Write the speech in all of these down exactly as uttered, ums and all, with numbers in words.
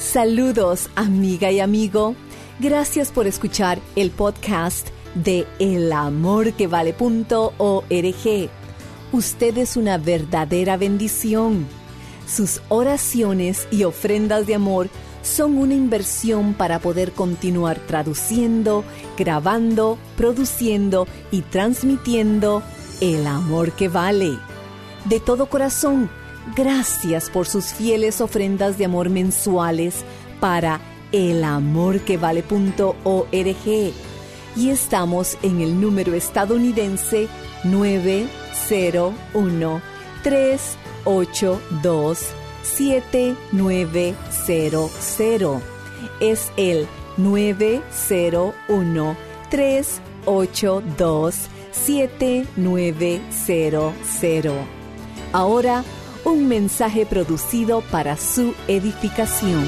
Saludos, amiga y amigo. Gracias por escuchar el podcast de el amor que vale punto org. Usted es una verdadera bendición. Sus oraciones y ofrendas de amor son una inversión para poder continuar traduciendo, grabando, produciendo y transmitiendo el amor que vale. De todo corazón, gracias por sus fieles ofrendas de amor mensuales para el amor que vale punto org. Y estamos en el número estadounidense nueve cero uno, tres ocho dos, siete nueve cero cero. Es el nueve cero uno, tres ocho dos, siete nueve cero cero. Ahora, un mensaje producido para su edificación.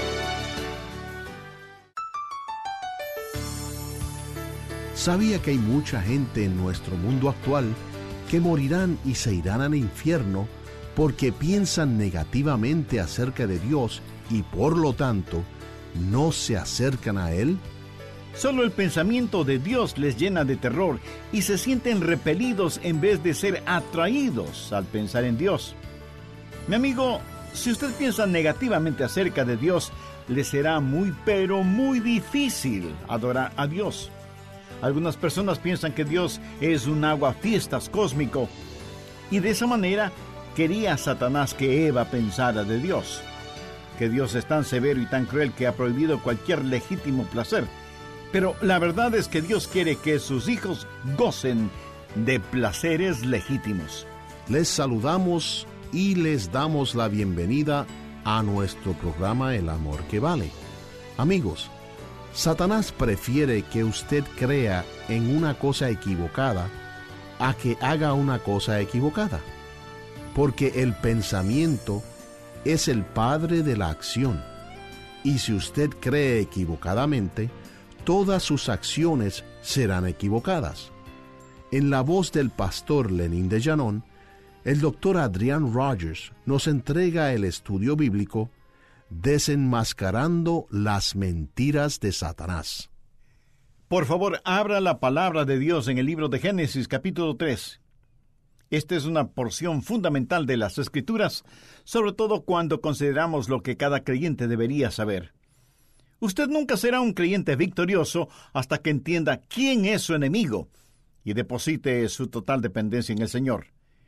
¿Sabía que hay mucha gente en nuestro mundo actual que morirán y se irán al infierno porque piensan negativamente acerca de Dios y por lo tanto no se acercan a Él? Solo el pensamiento de Dios les llena de terror y se sienten repelidos en vez de ser atraídos al pensar en Dios. Mi amigo, si usted piensa negativamente acerca de Dios, le será muy pero muy difícil adorar a Dios. Algunas personas piensan que Dios es un aguafiestas cósmico y de esa manera quería Satanás que Eva pensara de Dios, que Dios es tan severo y tan cruel que ha prohibido cualquier legítimo placer. Pero la verdad es que Dios quiere que sus hijos gocen de placeres legítimos. Les saludamos y les damos la bienvenida a nuestro programa El Amor que Vale. Amigos, Satanás prefiere que usted crea en una cosa equivocada a que haga una cosa equivocada, porque el pensamiento es el padre de la acción, y si usted cree equivocadamente, todas sus acciones serán equivocadas. En la voz del pastor Lenín de Llanón, el doctor Adrián Rogers nos entrega el estudio bíblico Desenmascarando las mentiras de Satanás. Por favor, abra la palabra de Dios en el libro de Génesis, capítulo tres. Esta es una porción fundamental de las Escrituras, sobre todo cuando consideramos lo que cada creyente debería saber. Usted nunca será un creyente victorioso hasta que entienda quién es su enemigo y deposite su total dependencia en el Señor.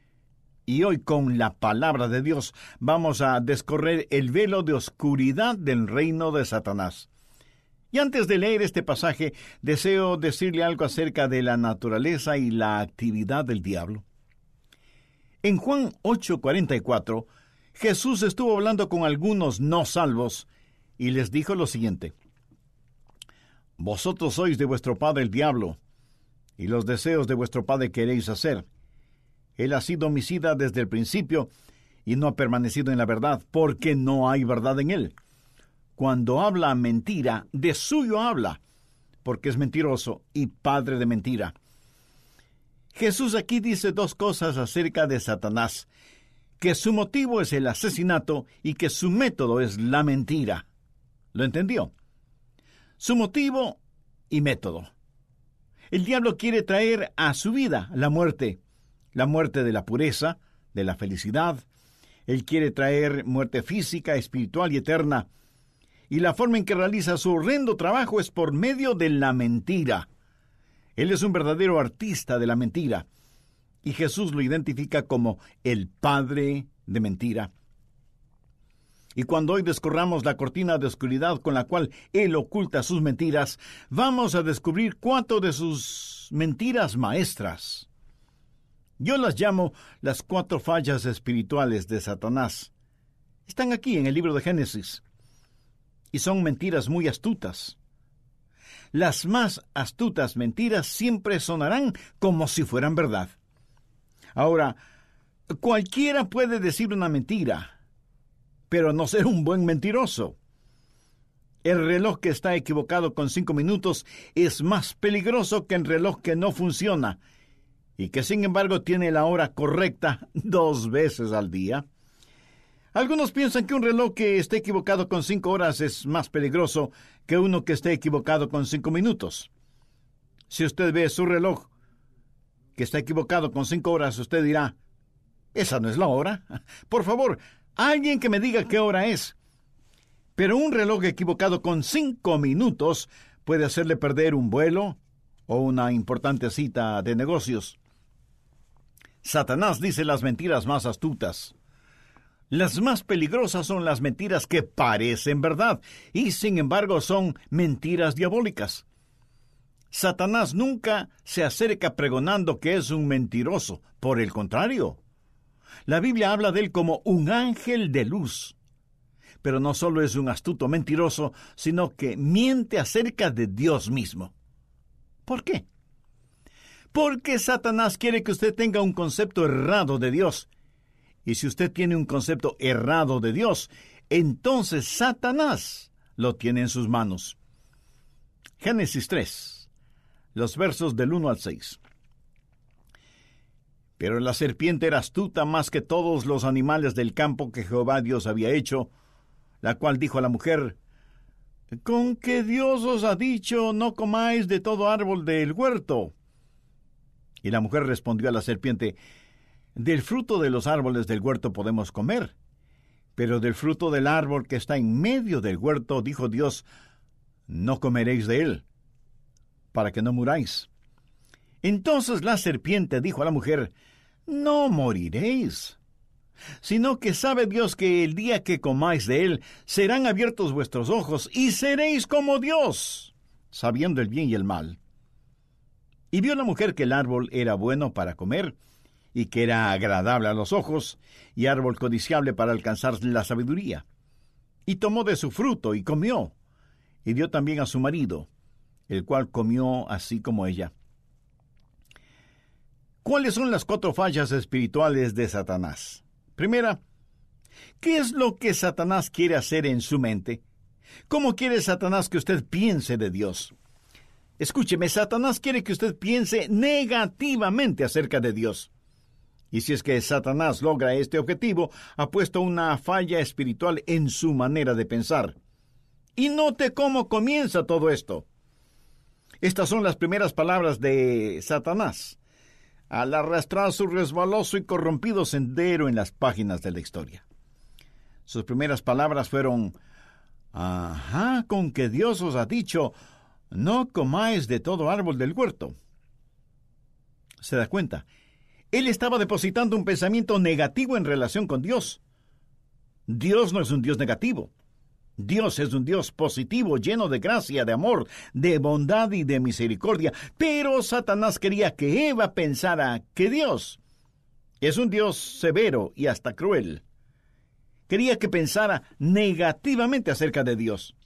Y hoy, con la palabra de Dios, vamos a descorrer el velo de oscuridad del reino de Satanás. Y antes de leer este pasaje, deseo decirle algo acerca de la naturaleza y la actividad del diablo. En Juan ocho cuarenta y cuatro, Jesús estuvo hablando con algunos no salvos y les dijo lo siguiente: Vosotros sois de vuestro padre el diablo, y los deseos de vuestro padre queréis hacer. Él ha sido homicida desde el principio y no ha permanecido en la verdad, porque no hay verdad en él. Cuando habla mentira, de suyo habla, porque es mentiroso y padre de mentira. Jesús aquí dice dos cosas acerca de Satanás: que su motivo es el asesinato y que su método es la mentira. ¿Lo entendió? Su motivo y método. El diablo quiere traer a su vida la muerte. La muerte de la pureza, de la felicidad. Él quiere traer muerte física, espiritual y eterna. Y la forma en que realiza su horrendo trabajo es por medio de la mentira. Él es un verdadero artista de la mentira. Y Jesús lo identifica como el padre de mentira. Y cuando hoy descorramos la cortina de oscuridad con la cual él oculta sus mentiras, vamos a descubrir cuatro de sus mentiras maestras. Yo las llamo las cuatro fallas espirituales de Satanás. Están aquí en el libro de Génesis. Y son mentiras muy astutas. Las más astutas mentiras siempre sonarán como si fueran verdad. Ahora, cualquiera puede decir una mentira, pero no ser un buen mentiroso. El reloj que está equivocado con cinco minutos es más peligroso que el reloj que no funciona y que sin embargo tiene la hora correcta dos veces al día. Algunos piensan que un reloj que esté equivocado con cinco horas es más peligroso que uno que esté equivocado con cinco minutos. Si usted ve su reloj que está equivocado con cinco horas, usted dirá, esa no es la hora. Por favor, alguien que me diga qué hora es. Pero un reloj equivocado con cinco minutos puede hacerle perder un vuelo o una importante cita de negocios. Satanás dice las mentiras más astutas. Las más peligrosas son las mentiras que parecen verdad y sin embargo son mentiras diabólicas. Satanás nunca se acerca pregonando que es un mentiroso. Por el contrario, la Biblia habla de él como un ángel de luz. Pero no solo es un astuto mentiroso, sino que miente acerca de Dios mismo. ¿Por qué? Porque Satanás quiere que usted tenga un concepto errado de Dios. Y si usted tiene un concepto errado de Dios, entonces Satanás lo tiene en sus manos. Génesis tres, los versos del uno al seis. Pero la serpiente era astuta más que todos los animales del campo que Jehová Dios había hecho, la cual dijo a la mujer, ¿con qué Dios os ha dicho, no comáis de todo árbol del huerto? Y la mujer respondió a la serpiente, del fruto de los árboles del huerto podemos comer, pero del fruto del árbol que está en medio del huerto, dijo Dios, no comeréis de él, para que no muráis. Entonces la serpiente dijo a la mujer, no moriréis, sino que sabe Dios que el día que comáis de él, serán abiertos vuestros ojos, y seréis como Dios, sabiendo el bien y el mal. Y vio la mujer que el árbol era bueno para comer, y que era agradable a los ojos, y árbol codiciable para alcanzar la sabiduría. Y tomó de su fruto, y comió, y dio también a su marido, el cual comió así como ella. ¿Cuáles son las cuatro fallas espirituales de Satanás? Primera, ¿qué es lo que Satanás quiere hacer en su mente? ¿Cómo quiere Satanás que usted piense de Dios? Escúcheme, Satanás quiere que usted piense negativamente acerca de Dios. Y si es que Satanás logra este objetivo, ha puesto una falla espiritual en su manera de pensar. Y note cómo comienza todo esto. Estas son las primeras palabras de Satanás, al arrastrar su resbaloso y corrompido sendero en las páginas de la historia. Sus primeras palabras fueron, ajá, con que Dios os ha dicho, no comáis de todo árbol del huerto. ¿Se da cuenta? Él estaba depositando un pensamiento negativo en relación con Dios. Dios no es un Dios negativo. Dios es un Dios positivo, lleno de gracia, de amor, de bondad y de misericordia. Pero Satanás quería que Eva pensara que Dios es un Dios severo y hasta cruel. Quería que pensara negativamente acerca de Dios.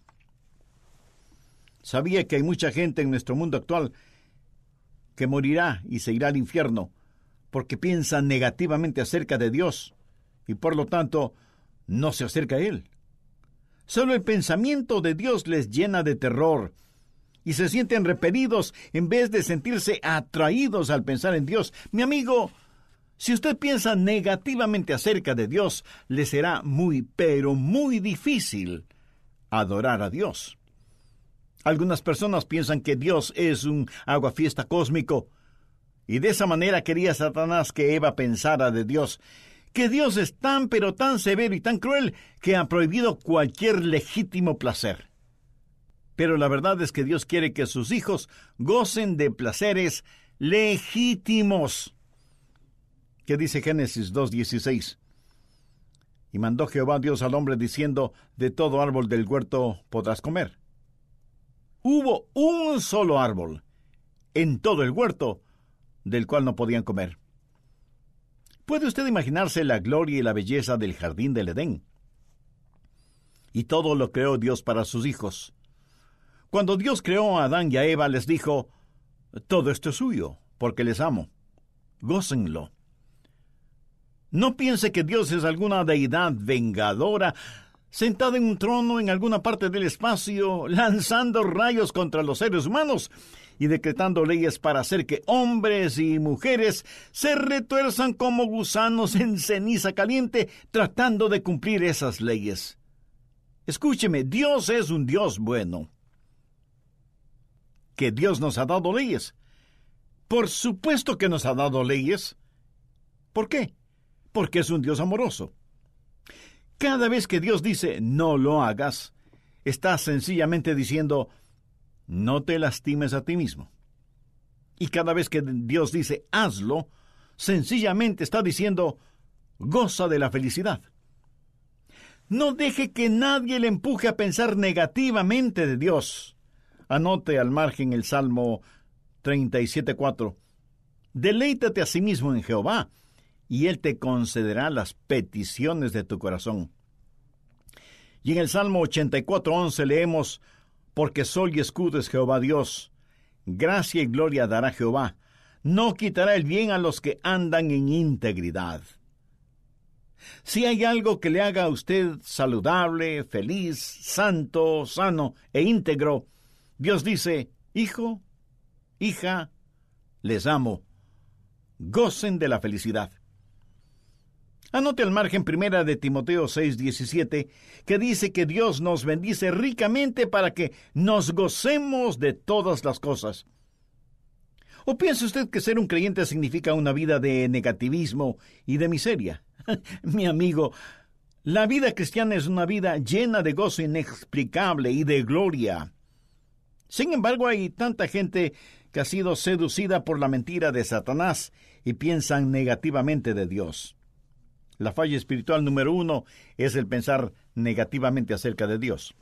Sabía que hay mucha gente en nuestro mundo actual que morirá y se irá al infierno porque piensa negativamente acerca de Dios y por lo tanto no se acerca a Él. Solo el pensamiento de Dios les llena de terror y se sienten repelidos en vez de sentirse atraídos al pensar en Dios. Mi amigo, si usted piensa negativamente acerca de Dios, le será muy, pero muy difícil adorar a Dios. Algunas personas piensan que Dios es un aguafiesta cósmico, y de esa manera quería Satanás que Eva pensara de Dios, que Dios es tan pero tan severo y tan cruel que ha prohibido cualquier legítimo placer. Pero la verdad es que Dios quiere que sus hijos gocen de placeres legítimos. ¿Qué dice Génesis dos dieciséis? Y mandó Jehová Dios al hombre diciendo, de todo árbol del huerto podrás comer. Hubo un solo árbol en todo el huerto del cual no podían comer. ¿Puede usted imaginarse la gloria y la belleza del jardín del Edén? Y todo lo creó Dios para sus hijos. Cuando Dios creó a Adán y a Eva, les dijo, todo esto es suyo, porque les amo. Gócenlo. No piense que Dios es alguna deidad vengadora. sentado en un trono en alguna parte del espacio, lanzando rayos contra los seres humanos y decretando leyes para hacer que hombres y mujeres se retuerzan como gusanos en ceniza caliente, tratando de cumplir esas leyes. Escúcheme, Dios es un Dios bueno. ¿Que Dios nos ha dado leyes? Por supuesto que nos ha dado leyes. ¿Por qué? Porque es un Dios amoroso. Cada vez que Dios dice, no lo hagas, está sencillamente diciendo, no te lastimes a ti mismo. Y cada vez que Dios dice, hazlo, sencillamente está diciendo, goza de la felicidad. No deje que nadie le empuje a pensar negativamente de Dios. Anote al margen el Salmo treinta y siete, cuatro. Deleítate a sí mismo en Jehová, y Él te concederá las peticiones de tu corazón. Y en el Salmo ochenta y cuatro, once leemos, porque sol y escudo es Jehová Dios, gracia y gloria dará Jehová, no quitará el bien a los que andan en integridad. Si hay algo que le haga a usted saludable, feliz, santo, sano e íntegro, Dios dice, hijo, hija, les amo, gocen de la felicidad. Anote al margen primera de Timoteo seis, diecisiete, que dice que Dios nos bendice ricamente para que nos gocemos de todas las cosas. ¿O piensa usted que ser un creyente significa una vida de negativismo y de miseria? Mi amigo, la vida cristiana es una vida llena de gozo inexplicable y de gloria. Sin embargo, hay tanta gente que ha sido seducida por la mentira de Satanás y piensan negativamente de Dios. La falla espiritual número uno es el pensar negativamente acerca de Dios.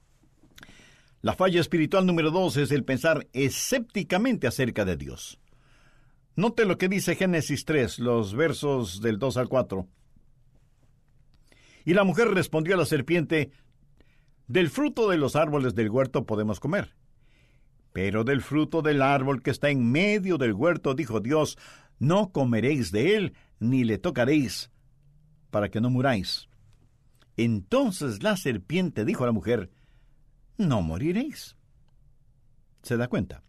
La falla espiritual número dos es el pensar escépticamente acerca de Dios. Note lo que dice Génesis tres, los versos del dos al cuatro. Y la mujer respondió a la serpiente, del fruto de los árboles del huerto podemos comer. Pero del fruto del árbol que está en medio del huerto, dijo Dios, no comeréis de él, ni le tocaréis, para que no muráis. Entonces la serpiente dijo a la mujer, no moriréis. ¿Se da cuenta?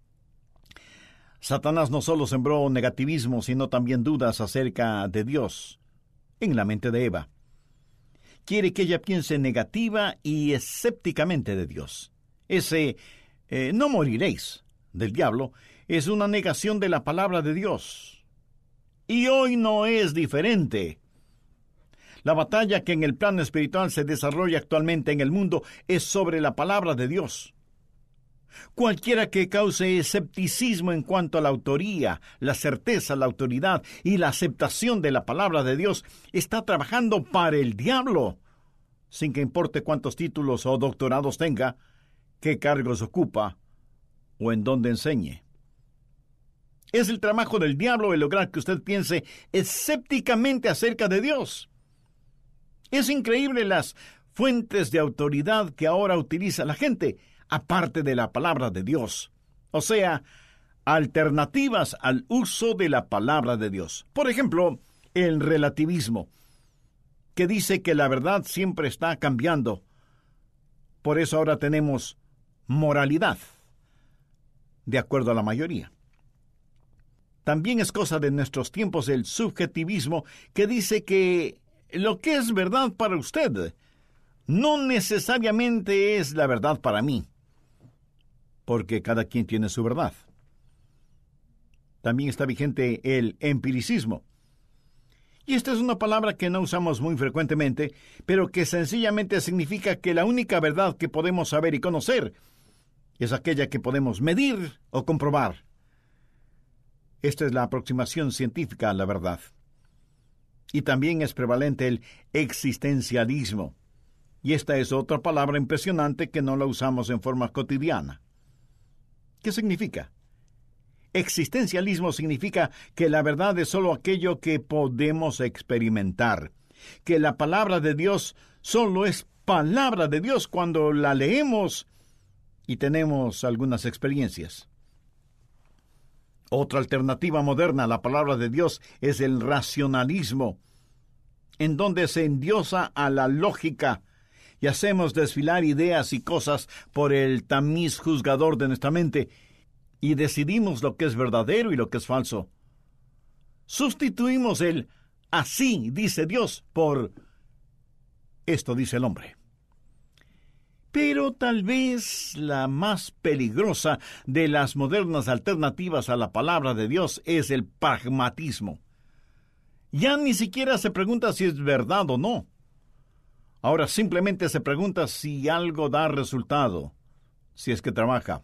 Satanás no solo sembró negativismo, sino también dudas acerca de Dios en la mente de Eva. Quiere que ella piense negativa y escépticamente de Dios. Ese eh, no moriréis del diablo es una negación de la palabra de Dios. Y hoy no es diferente. La batalla que en el plano espiritual se desarrolla actualmente en el mundo es sobre la palabra de Dios. Cualquiera que cause escepticismo en cuanto a la autoría, la certeza, la autoridad y la aceptación de la palabra de Dios está trabajando para el diablo, sin que importe cuántos títulos o doctorados tenga, qué cargos ocupa o en dónde enseñe. Es el trabajo del diablo el lograr que usted piense escépticamente acerca de Dios. Es increíble las fuentes de autoridad que ahora utiliza la gente, aparte de la palabra de Dios. O sea, alternativas al uso de la palabra de Dios. Por ejemplo, el relativismo, que dice que la verdad siempre está cambiando. Por eso ahora tenemos moralidad, de acuerdo a la mayoría. También es cosa de nuestros tiempos el subjetivismo, que dice que lo que es verdad para usted no necesariamente es la verdad para mí, porque cada quien tiene su verdad. También está vigente el empiricismo. Y esta es una palabra que no usamos muy frecuentemente, pero que sencillamente significa que la única verdad que podemos saber y conocer es aquella que podemos medir o comprobar. Esta es la aproximación científica a la verdad. Y también es prevalente el existencialismo. Y esta es otra palabra impresionante que no la usamos en forma cotidiana. ¿Qué significa? Existencialismo significa que la verdad es solo aquello que podemos experimentar, que la palabra de Dios solo es palabra de Dios cuando la leemos y tenemos algunas experiencias. Otra alternativa moderna a la palabra de Dios es el racionalismo, en donde se endiosa a la lógica y hacemos desfilar ideas y cosas por el tamiz juzgador de nuestra mente y decidimos lo que es verdadero y lo que es falso. Sustituimos el así dice Dios por esto dice el hombre. Pero tal vez la más peligrosa de las modernas alternativas a la palabra de Dios es el pragmatismo. Ya ni siquiera se pregunta si es verdad o no. Ahora simplemente se pregunta si algo da resultado, si es que trabaja.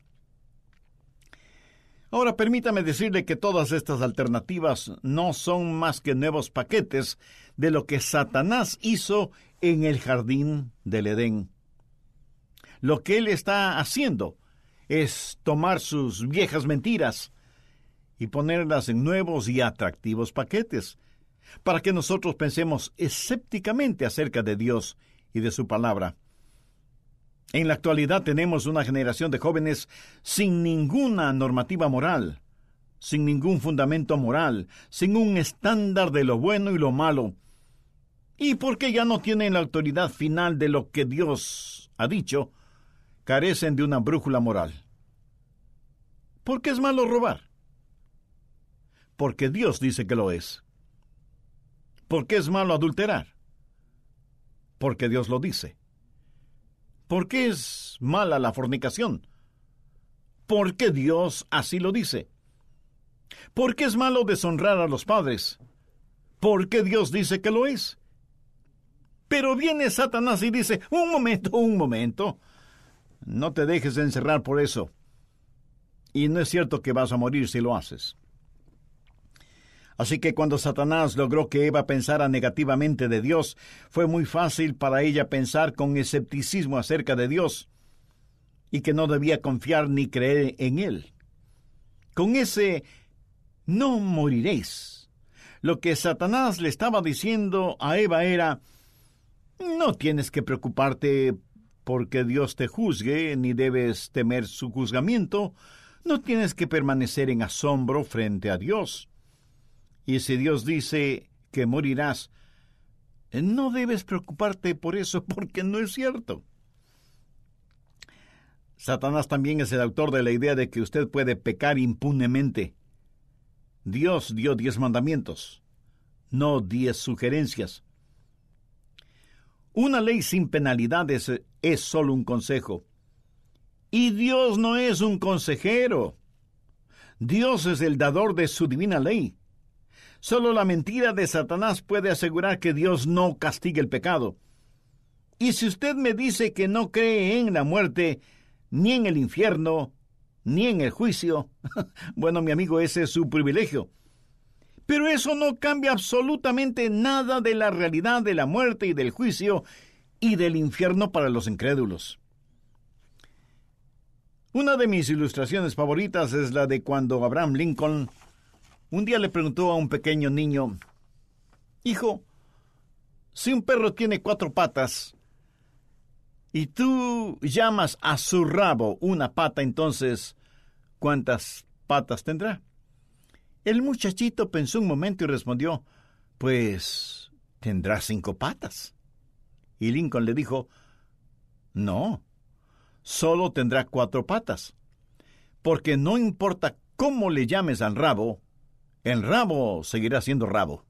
Ahora permítame decirle que todas estas alternativas no son más que nuevos paquetes de lo que Satanás hizo en el jardín del Edén. Lo que él está haciendo es tomar sus viejas mentiras y ponerlas en nuevos y atractivos paquetes, para que nosotros pensemos escépticamente acerca de Dios y de su palabra. En la actualidad tenemos una generación de jóvenes sin ninguna normativa moral, sin ningún fundamento moral, sin un estándar de lo bueno y lo malo, y porque ya no tienen la autoridad final de lo que Dios ha dicho, carecen de una brújula moral. ¿Por qué es malo robar? Porque Dios dice que lo es. ¿Por qué es malo adulterar? Porque Dios lo dice. ¿Por qué es mala la fornicación? Porque Dios así lo dice. ¿Por qué es malo deshonrar a los padres? Porque Dios dice que lo es. Pero viene Satanás y dice, un momento, un momento. No te dejes encerrar por eso. Y no es cierto que vas a morir si lo haces. Así que cuando Satanás logró que Eva pensara negativamente de Dios, fue muy fácil para ella pensar con escepticismo acerca de Dios y que no debía confiar ni creer en Él. Con ese no moriréis, lo que Satanás le estaba diciendo a Eva era, no tienes que preocuparte porque Dios te juzgue, ni debes temer su juzgamiento, no tienes que permanecer en asombro frente a Dios. Y si Dios dice que morirás, no debes preocuparte por eso, porque no es cierto. Satanás también es el autor de la idea de que usted puede pecar impunemente. Dios dio diez mandamientos, no diez sugerencias. Una ley sin penalidades es solo un consejo. Y Dios no es un consejero. Dios es el dador de su divina ley. Solo la mentira de Satanás puede asegurar que Dios no castigue el pecado. Y si usted me dice que no cree en la muerte, ni en el infierno, ni en el juicio, bueno, mi amigo, ese es su privilegio. Pero eso no cambia absolutamente nada de la realidad de la muerte y del juicio y del infierno para los incrédulos. Una de mis ilustraciones favoritas es la de cuando Abraham Lincoln un día le preguntó a un pequeño niño, hijo, si un perro tiene cuatro patas y tú llamas a su rabo una pata, entonces, ¿cuántas patas tendrá? El muchachito pensó un momento y respondió, pues tendrá cinco patas. Y Lincoln le dijo, no, solo tendrá cuatro patas, porque no importa cómo le llames al rabo, el rabo seguirá siendo rabo.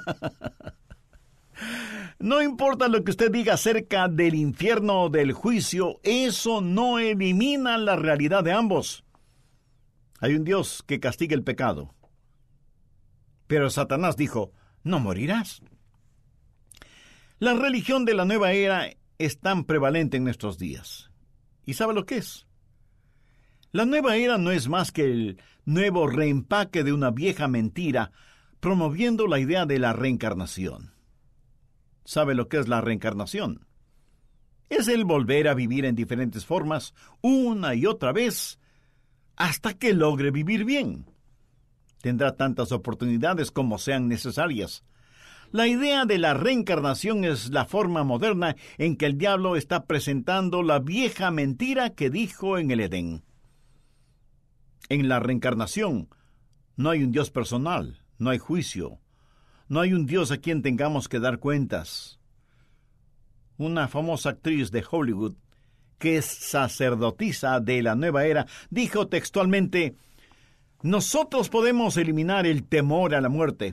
No importa lo que usted diga acerca del infierno o del juicio, eso no elimina la realidad de ambos. Hay un Dios que castiga el pecado. Pero Satanás dijo, no morirás. La religión de la nueva era es tan prevalente en nuestros días. ¿Y sabe lo que es? La nueva era no es más que el nuevo reempaque de una vieja mentira, promoviendo la idea de la reencarnación. ¿Sabe lo que es la reencarnación? Es el volver a vivir en diferentes formas, una y otra vez, hasta que logre vivir bien. Tendrá tantas oportunidades como sean necesarias. La idea de la reencarnación es la forma moderna en que el diablo está presentando la vieja mentira que dijo en el Edén. En la reencarnación no hay un Dios personal, no hay juicio, no hay un Dios a quien tengamos que dar cuentas. una famosa actriz de Hollywood, que es sacerdotisa de la nueva era, dijo textualmente: nosotros podemos eliminar el temor a la muerte.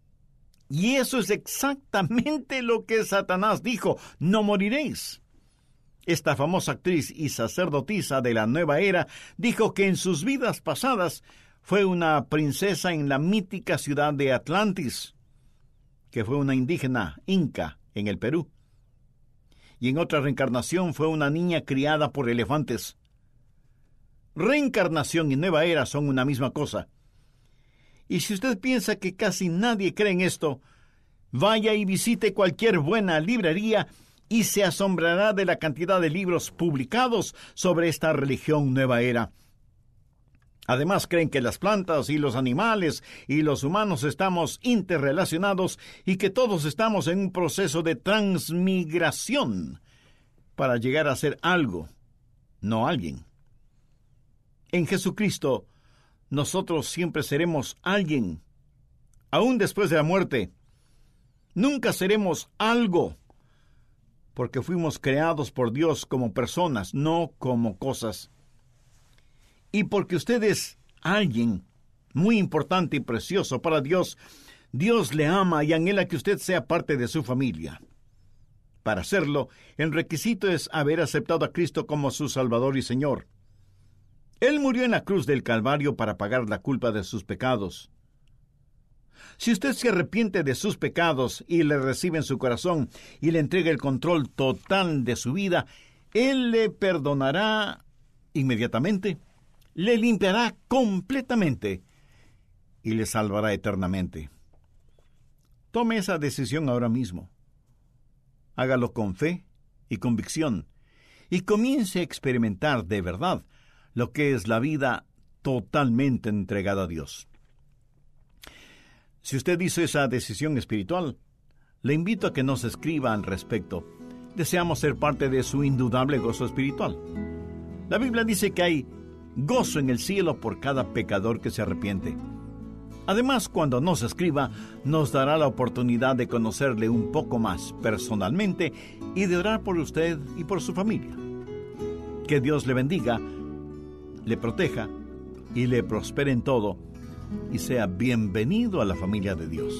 Y eso es exactamente lo que Satanás dijo: no moriréis. Esta famosa actriz y sacerdotisa de la nueva era dijo que en sus vidas pasadas fue una princesa en la mítica ciudad de Atlantis, que fue una indígena inca en el Perú. Y en otra reencarnación fue una niña criada por elefantes. Reencarnación y nueva era son una misma cosa. Y si usted piensa que casi nadie cree en esto, vaya y visite cualquier buena librería y se asombrará de la cantidad de libros publicados sobre esta religión nueva era. Además, creen que las plantas y los animales y los humanos estamos interrelacionados y que todos estamos en un proceso de transmigración para llegar a ser algo, no alguien. En Jesucristo, nosotros siempre seremos alguien. Aún después de la muerte, nunca seremos algo, porque fuimos creados por Dios como personas, no como cosas. Y porque usted es alguien muy importante y precioso para Dios, Dios le ama y anhela que usted sea parte de su familia. Para hacerlo, el requisito es haber aceptado a Cristo como su Salvador y Señor. Él murió en la cruz del Calvario para pagar la culpa de sus pecados. Si usted se arrepiente de sus pecados y le recibe en su corazón y le entrega el control total de su vida, Él le perdonará inmediatamente, le limpiará completamente y le salvará eternamente. Tome esa decisión ahora mismo. Hágalo con fe y convicción y comience a experimentar de verdad lo que es la vida totalmente entregada a Dios. Si usted hizo esa decisión espiritual, le invito a que nos escriba al respecto. Deseamos ser parte de su indudable gozo espiritual. La Biblia dice que hay gozo en el cielo por cada pecador que se arrepiente. Además, cuando nos escriba, nos dará la oportunidad de conocerle un poco más personalmente y de orar por usted y por su familia. Que Dios le bendiga, le proteja y le prospere en todo, y sea bienvenido a la familia de Dios.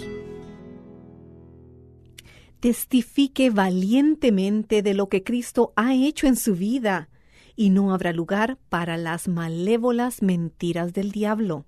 Testifique valientemente de lo que Cristo ha hecho en su vida, y no habrá lugar para las malévolas mentiras del diablo.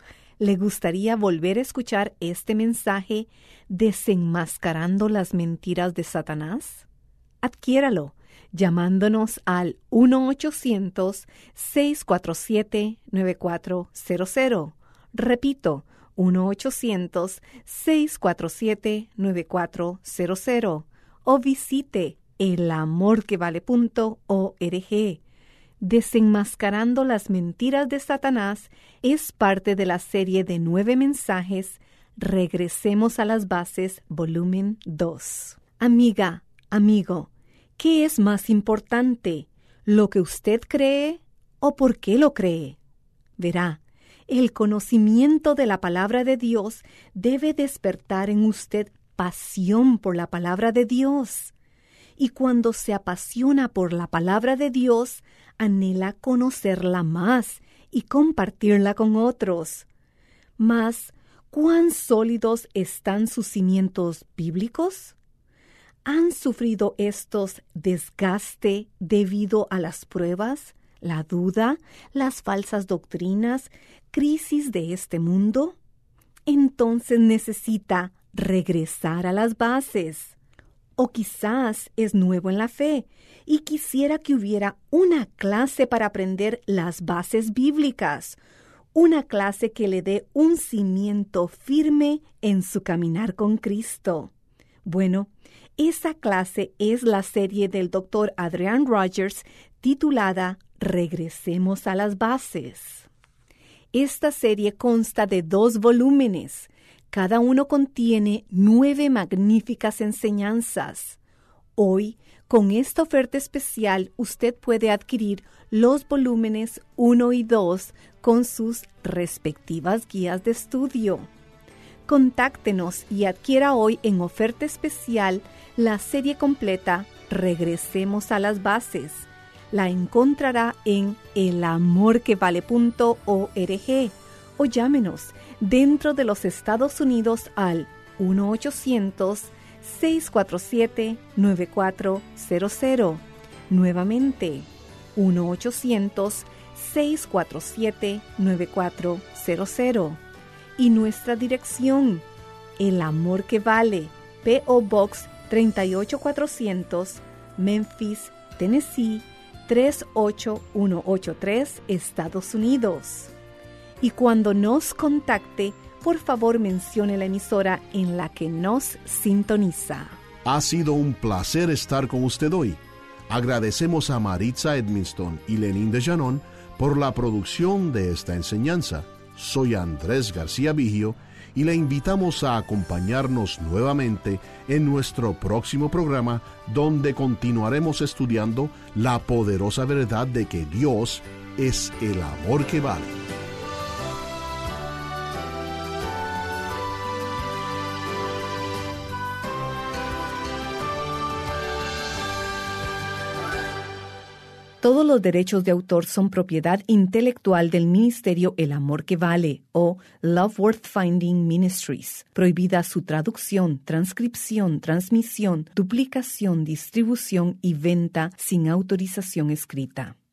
¿Le gustaría volver a escuchar este mensaje desenmascarando las mentiras de Satanás? Adquiéralo llamándonos al uno ochocientos, seis cuatro siete, nueve cuatro cero cero. Repito, uno ochocientos, seis cuatro siete, nueve cuatro cero cero. O visite el amor que vale punto org. Desenmascarando las mentiras de Satanás es parte de la serie de nueve mensajes Regresemos a las Bases, volumen dos. Amiga, amigo, ¿qué es más importante, lo que usted cree o por qué lo cree? Verá, el conocimiento de la palabra de Dios debe despertar en usted pasión por la palabra de Dios. Y cuando se apasiona por la palabra de Dios, anhela conocerla más y compartirla con otros. Mas, ¿cuán sólidos están sus cimientos bíblicos? ¿Han sufrido estos desgaste debido a las pruebas, la duda, las falsas doctrinas, crisis de este mundo? Entonces necesita regresar a las bases. O quizás es nuevo en la fe y quisiera que hubiera una clase para aprender las bases bíblicas, una clase que le dé un cimiento firme en su caminar con Cristo. Bueno, esa clase es la serie del doctor Adrian Rogers titulada Regresemos a las Bases. Esta serie consta de dos volúmenes. Cada uno contiene nueve magníficas enseñanzas. Hoy, con esta oferta especial, usted puede adquirir los volúmenes uno y dos con sus respectivas guías de estudio. Contáctenos y adquiera hoy en oferta especial la serie completa regresemos a las bases. La encontrará en el amor que vale punto org o llámenos dentro de los Estados Unidos al uno ochocientos, seis cuatro siete, nueve cuatro cero cero. Nuevamente, uno ochocientos, seis cuatro siete, nueve cuatro cero cero. Y nuestra dirección, El Amor que Vale, P O Box treinta y ocho cuatrocientos, Memphis, Tennessee, tres ocho uno ocho tres, Estados Unidos. Y cuando nos contacte, por favor mencione la emisora en la que nos sintoniza. Ha sido un placer estar con usted hoy. Agradecemos a Maritza Edmiston y Lenín de Llanón por la producción de esta enseñanza. Soy Andrés García Vigio y le invitamos a acompañarnos nuevamente en nuestro próximo programa, donde continuaremos estudiando la poderosa verdad de que Dios es el amor que vale. Todos los derechos de autor son propiedad intelectual del Ministerio El Amor que Vale o Love Worth Finding Ministries. Prohibida su traducción, transcripción, transmisión, duplicación, distribución y venta sin autorización escrita.